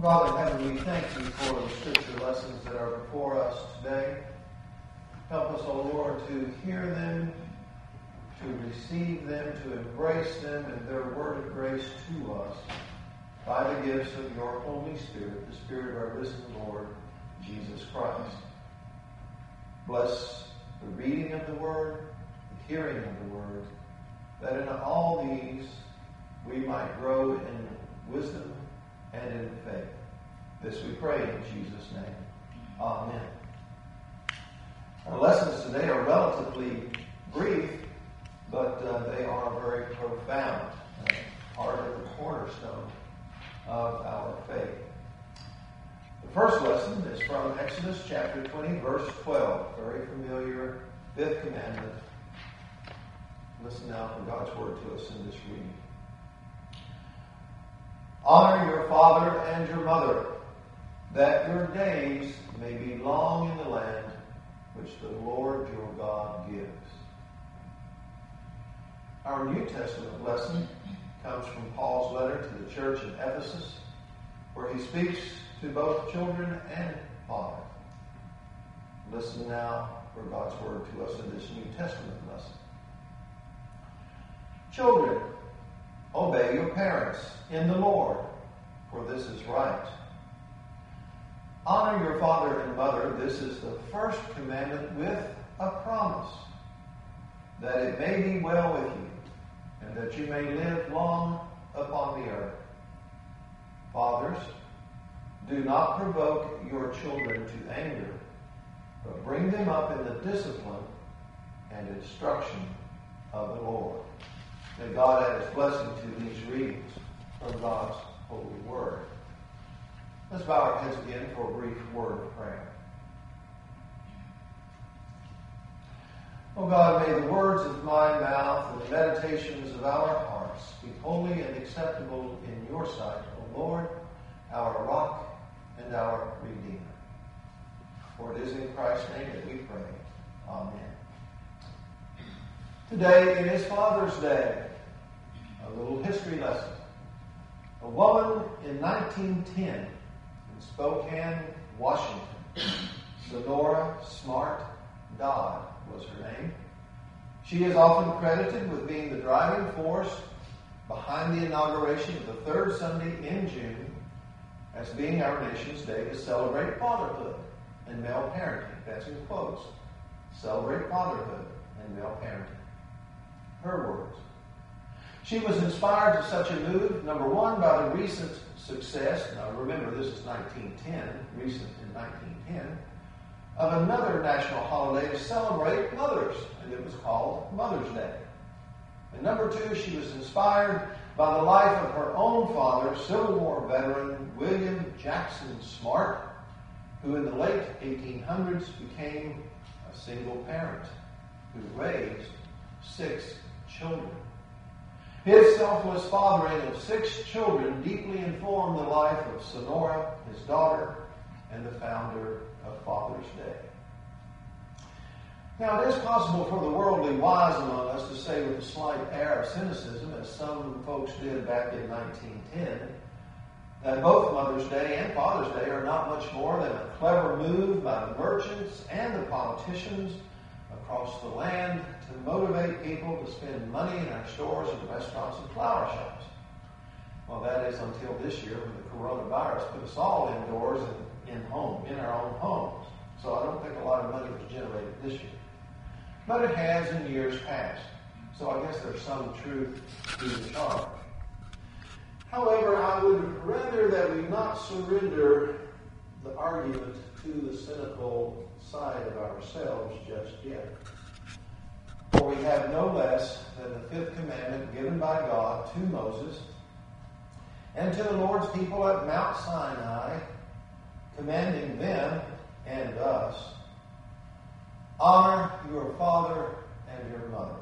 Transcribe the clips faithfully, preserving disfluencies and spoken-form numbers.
God in heaven, we thank you for the scripture lessons that are before us today. Help us, O Lord, to hear them, to receive them, to embrace them and their word of grace to us by the gifts of your Holy Spirit, the Spirit of our risen Lord, Jesus Christ. Bless the reading of the word, the hearing of the word, that in all these we might grow in wisdom and in faith. This we pray in Jesus' name. Amen. Our lessons today are relatively brief, but uh, they are very profound, uh, part of the cornerstone of our faith. The first lesson is from Exodus chapter twenty, verse twelve, very familiar fifth commandment. Listen now for God's word to us in this reading. Honor your father and your mother, that your days may be long in the land which the Lord your God gives. Our New Testament lesson comes from Paul's letter to the church in Ephesus, where he speaks to both children and fathers. Listen now for God's word to us in this New Testament lesson. Children, obey your parents in the Lord, for this is right. Honor your father and mother. This is the first commandment with a promise, that it may be well with you, and that you may live long upon the earth. Fathers, do not provoke your children to anger, but bring them up in the discipline and instruction of the Lord. May God add his blessing to these readings from God's holy word. Let's bow our heads again for a brief word of prayer. O God, may the words of my mouth and the meditations of our hearts be holy and acceptable in your sight, O Lord, our rock and our Redeemer. For it is in Christ's name that we pray. Amen. Today it is Father's Day. A little history lesson. A woman in nineteen ten in Spokane, Washington, Sonora Smart Dodd was her name. She is often credited with being the driving force behind the inauguration of the third Sunday in June as being our nation's day to celebrate fatherhood and male parenting. That's in quotes. Celebrate fatherhood and male parenting. Her words. She was inspired to such a move, number one, by the recent success, now remember this is nineteen ten, recent in nineteen ten, of another national holiday to celebrate mothers, and it was called Mother's Day. And number two, she was inspired by the life of her own father, Civil War veteran William Jackson Smart, who in the late eighteen hundreds became a single parent who raised six children. His selfless fathering of six children deeply informed the life of Sonora, his daughter, and the founder of Father's Day. Now, it is possible for the worldly wise among us to say with a slight air of cynicism, as some folks did back in nineteen ten, that both Mother's Day and Father's Day are not much more than a clever move by the merchants and the politicians across the land to motivate people to spend money in our stores and restaurants and flower shops. Well, that is until this year when the coronavirus put us all indoors and in home, in our own homes. So I don't think a lot of money was generated this year. But it has in years past. So I guess there's some truth to the charge. However, I would rather that we not surrender the argument to the cynical side of ourselves just yet. For we have no less than the fifth commandment given by God to Moses and to the Lord's people at Mount Sinai, commanding them and us, honor your father and your mother.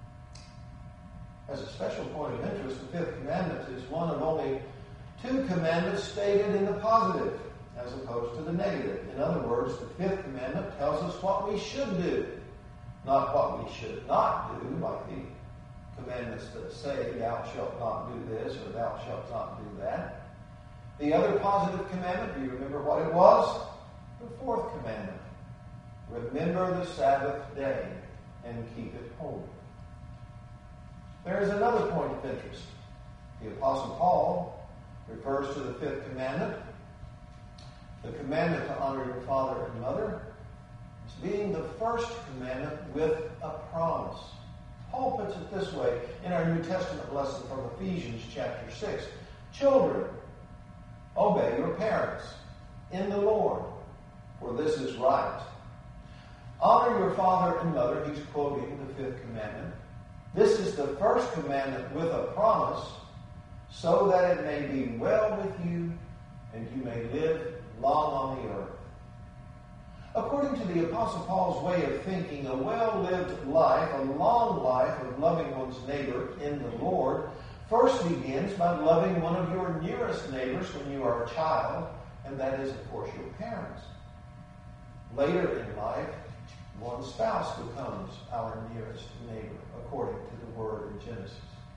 As a special point of interest, the fifth commandment is one of only two commandments stated in the positive as opposed to the negative. In other words, the fifth commandment tells us what we should do, not what we should not do, like the commandments that say, thou shalt not do this or thou shalt not do that. The other positive commandment, do you remember what it was? The fourth commandment. Remember the Sabbath day and keep it holy. There is another point of interest. The Apostle Paul refers to the fifth commandment, the commandment to honor your father and mother, as being the first commandment with a promise. Paul puts it this way in our New Testament lesson from Ephesians chapter six. Children, obey your parents in the Lord, for this is right. Honor your father and mother, he's quoting the fifth commandment. This is the first commandment with a promise, so that it may be well with you and you may live long on the earth. According to the Apostle Paul's way of thinking, a well-lived life, a long life of loving one's neighbor in the Lord, first begins by loving one of your nearest neighbors when you are a child, and that is, of course, your parents. Later in life, one spouse becomes our nearest neighbor, according to the word in Genesis.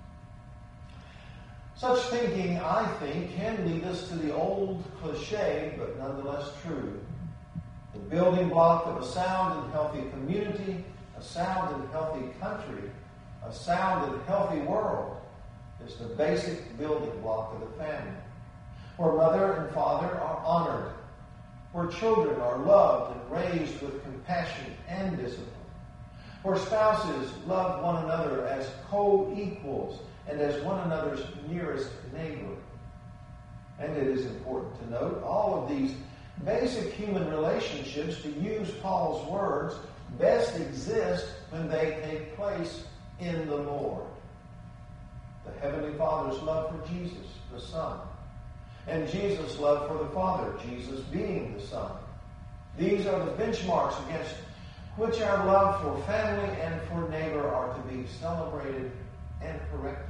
Such thinking, I think, can lead us to the old cliche, but nonetheless true. The building block of a sound and healthy community, a sound and healthy country, a sound and healthy world is the basic building block of the family, where mother and father are honored, where children are loved and raised with compassion and discipline, where spouses love one another as co-equals and as one another's nearest neighbor. And it is important to note, all of these basic human relationships, to use Paul's words, best exist when they take place in the Lord. The Heavenly Father's love for Jesus, the Son, and Jesus' love for the Father, Jesus being the Son. These are the benchmarks against which our love for family and for neighbor are to be celebrated and corrected.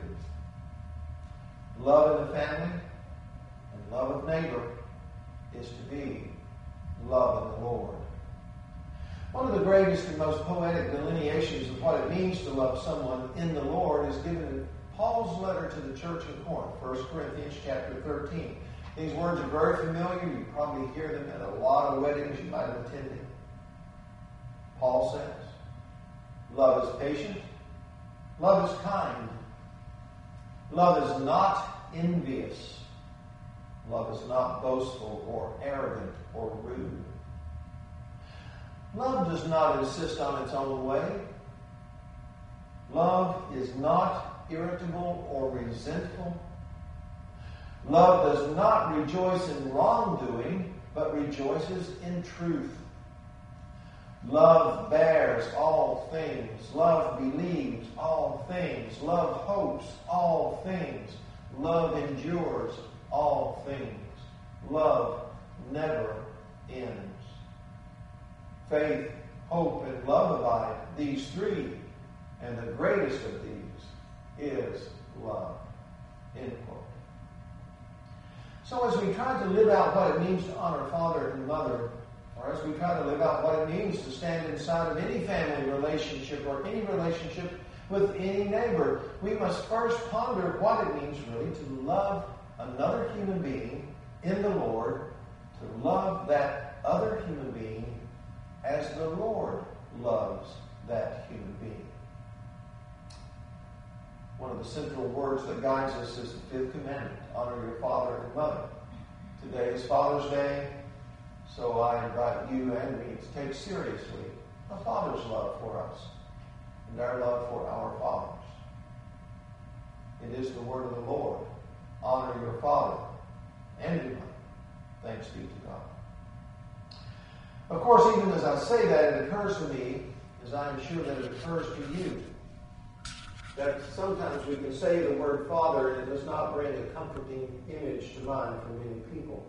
Love in the family and love of neighbor is to be love in the Lord. One of the greatest and most poetic delineations of what it means to love someone in the Lord is given in Paul's letter to the church in Corinth, First Corinthians chapter thirteen. These words are very familiar. You probably hear them at a lot of weddings you might have attended. Paul says, love is patient. Love is kind. Love is not envious. Love is not boastful or arrogant or rude. Love does not insist on its own way. Love is not irritable or resentful. Love does not rejoice in wrongdoing, but rejoices in truth. Love bears all things. Love believes all things. Love hopes all things. Love endures all things. Love never ends. Faith, hope, and love abide, these three, and the greatest of these is love. End quote. So as we try to live out what it means to honor father and mother, or as we try to live out what it means to stand inside of any family relationship or any relationship with any neighbor, we must first ponder what it means really to love another human being in the Lord, to love that other human being as the Lord loves that human being. One of the central words that guides us is the fifth commandment, honor your father and mother. Today is Father's Day, so I invite you and me to take seriously a father's love for us and our love for our fathers. It is the word of the Lord. Honor your father and your mother. Thanks be to God. Of course, even as I say that, it occurs to me, as I am sure that it occurs to you, that sometimes we can say the word father and it does not bring a comforting image to mind for many people.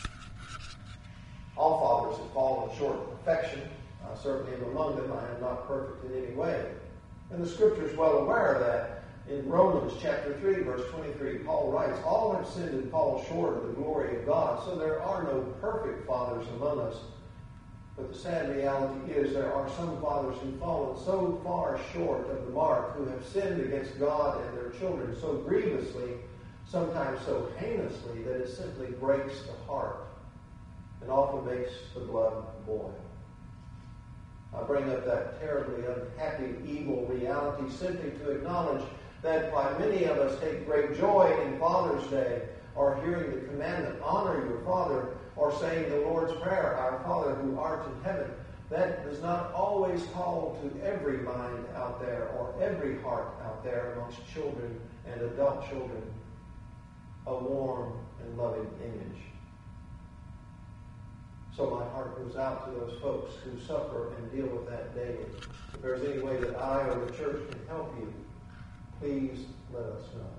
All fathers have fallen short of perfection. I certainly am among them. I am not perfect in any way. And the Scripture is well aware of that. In Romans chapter three, verse twenty-three, Paul writes, all have sinned and fall short of the glory of God. So there are no perfect fathers among us. But the sad reality is there are some fathers who've fallen so far short of the mark, who have sinned against God and their children so grievously, sometimes so heinously that it simply breaks the heart and often makes the blood boil. I bring up that terribly unhappy, evil reality simply to acknowledge that while many of us take great joy in Father's Day, or hearing the commandment, honor your father, or saying the Lord's Prayer, our Father who art in heaven, that does not always call to every mind out there or every heart out there amongst children and adult children a warm and loving image. So my heart goes out to those folks who suffer and deal with that daily. If there's any way that I or the church can help you, please let us know.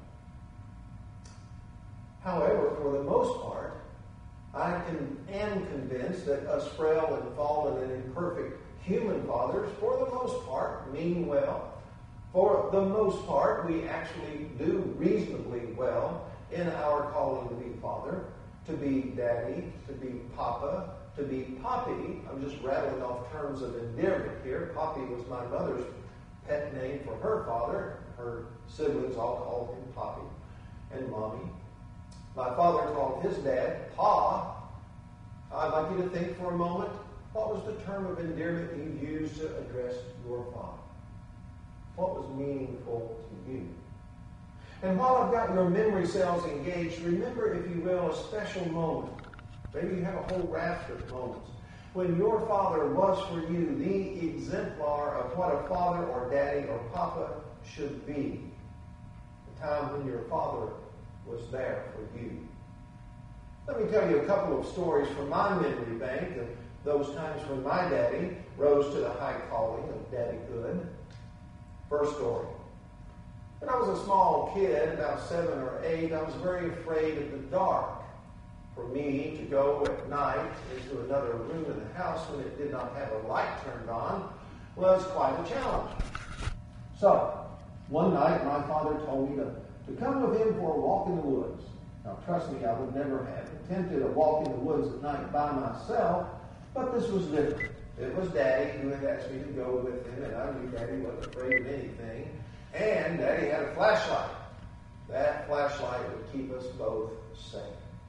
However, for the most part, I can, am convinced that us frail and fallen and imperfect human fathers, for the most part, mean well. For the most part, we actually do reasonably well in our calling to be father, to be daddy, to be papa, to be poppy. I'm just rattling off terms of endearment here. Poppy was my mother's pet name for her father. Her siblings all called him Poppy and Mommy. My father called his dad Pa. I'd like you to think for a moment, what was the term of endearment you used to address your father? What was meaningful to you? And while I've got your memory cells engaged, remember, if you will, a special moment. Maybe you have a whole raft of moments when your father was for you the exemplar of what a father or daddy or papa should be. The time when your father was there for you. Let me tell you a couple of stories from my memory bank of those times when my daddy rose to the high calling of daddyhood. First story. When I was a small kid, about seven or eight, I was very afraid of the dark. For me to go at night into another room in the house when it did not have a light turned on was quite a challenge. So, one night my father told me to, to come with him for a walk in the woods. Now, trust me, I would never have attempted a walk in the woods at night by myself, but this was different. It was Daddy who had asked me to go with him, and I knew Daddy wasn't afraid of anything. And Daddy had a flashlight. That flashlight would keep us both safe.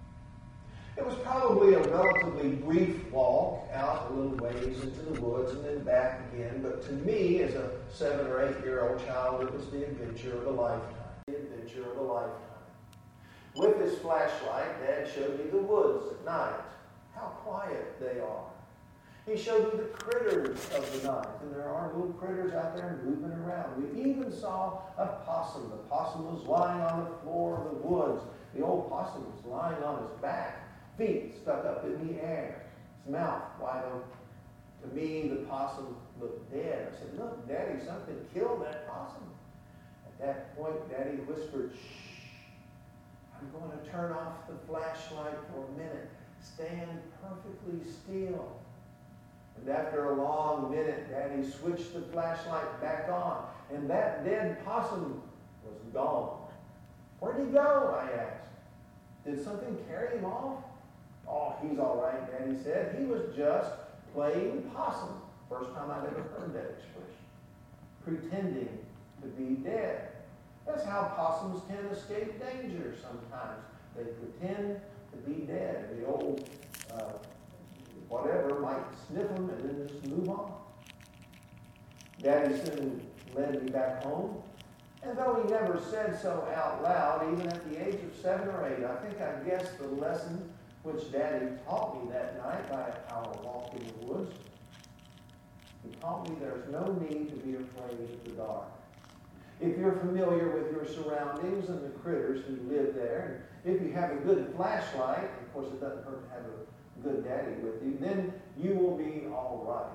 It was probably a relatively brief walk out a little ways into the woods and then back again, but to me, as a seven or eight-year-old child, it was the adventure of a lifetime. The adventure of a lifetime. With his flashlight, Dad showed me the woods at night. How quiet they are. He showed me the critters of the night, and there are little critters out there moving around. We even saw a possum. The possum was lying on the floor of the woods. The old possum was lying on his back, feet stuck up in the air, his mouth wide open. To me, the possum looked dead. I said, "Look, Daddy, something killed that possum." At that point, Daddy whispered, "Shh, I'm going to turn off the flashlight for a minute. Stand perfectly still." And after a long minute, Daddy switched the flashlight back on, and that dead possum was gone. "Where'd he go?" I asked. "Did something carry him off?" "Oh, he's all right," Daddy said. "He was just playing possum." First time I'd ever heard that expression. Pretending to be dead. That's how possums can escape danger sometimes. They pretend to be dead. The old uh, whatever might sniff them and then just move on. Daddy soon led me back home. And though he never said so out loud, even at the age of seven or eight, I think I guessed the lesson which Daddy taught me that night by our walk in the woods. He taught me there's no need to be afraid of the dark. If you're familiar with your surroundings and the critters who live there, and if you have a good flashlight, of course it doesn't hurt to have a good daddy with you, then you will be all right.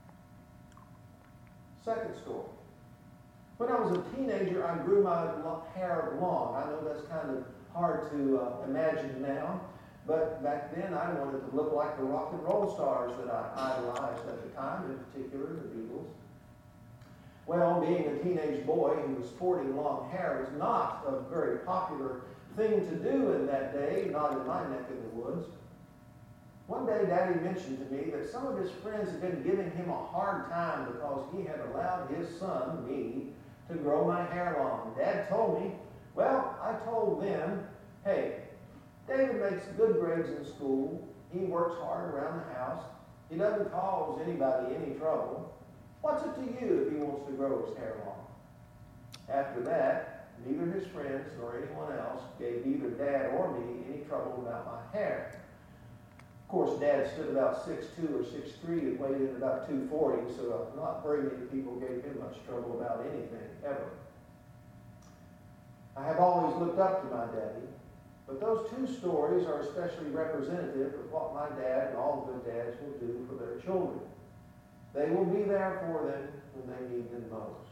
Second story. When I was a teenager, I grew my hair long. I know that's kind of hard to uh, imagine now, but back then I wanted to look like the rock and roll stars that I idolized at the time, in particular the Beatles. Well, being a teenage boy who was sporting long hair was not a very popular thing to do in that day, not in my neck of the woods. One day, Daddy mentioned to me that some of his friends had been giving him a hard time because he had allowed his son, me, to grow my hair long. Dad told me, well, I told them Hey, David makes good grades in school. He works hard around the house. He doesn't cause anybody any trouble. What's it to you if he wants to grow his hair long? After that, neither his friends nor anyone else gave either Dad or me any trouble about my hair. Of course, Dad stood about six two or six three and weighed in about two forty, so not very many people gave him much trouble about anything, ever. I have always looked up to my daddy, but those two stories are especially representative of what my dad and all good dads will do for their children. They will be there for them when they need them most.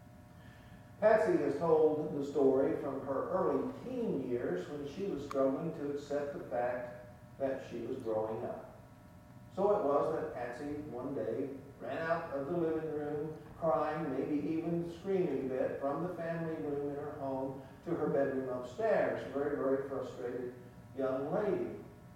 Patsy has told the story from her early teen years when she was struggling to accept the fact that she was growing up. So it was that Patsy one day ran out of the living room, crying, maybe even screaming a bit, from the family room in her home to her bedroom upstairs. A very, very frustrated young lady.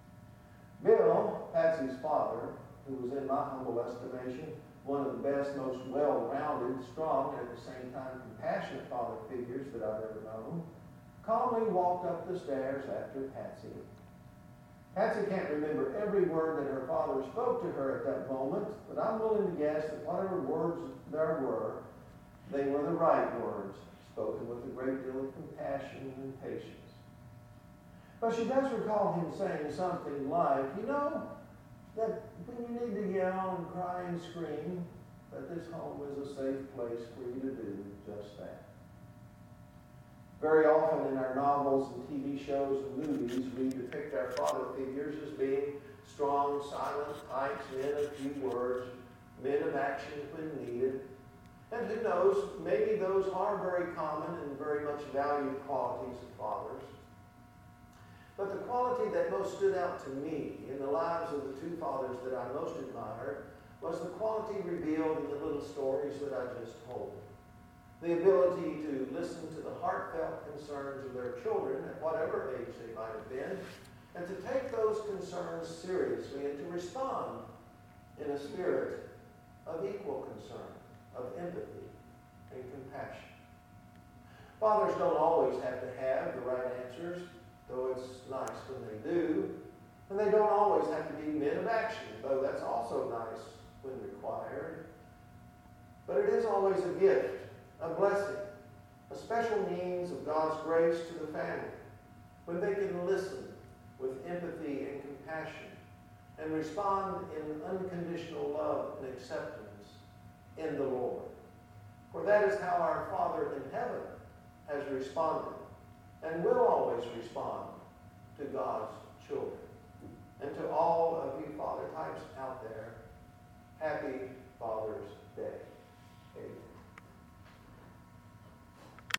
Bill, Patsy's father, who was in my humble estimation one of the best, most well-rounded, strong, and at the same time compassionate father figures that I've ever known, calmly walked up the stairs after Patsy. Patsy can't remember every word that her father spoke to her at that moment, but I'm willing to guess that whatever words there were, they were the right words, spoken with a great deal of compassion and patience. But she does recall him saying something like, you know, that when you need to yell and cry and scream, that this home is a safe place for you to do just that. Very often in our novels and T V shows and movies, we depict our father figures as being strong, silent types, men of few words, men of action when needed. And who knows, maybe those are very common and very much valued qualities of fathers. But the quality that most stood out to me in the lives of the two fathers that I most admired was the quality revealed in the little stories that I just told. The ability to listen to the heartfelt concerns of their children at whatever age they might have been, and to take those concerns seriously and to respond in a spirit of equal concern, of empathy and compassion. Fathers don't always have to have the right answers, though it's nice when they do. And they don't always have to be men of action, though that's also nice when required. But it is always a gift, a blessing, a special means of God's grace to the family, when they can listen with empathy and compassion and respond in unconditional love and acceptance in the Lord. For that is how our Father in heaven has responded and will always respond to God's children. And to all of you father types out there, happy Father's Day.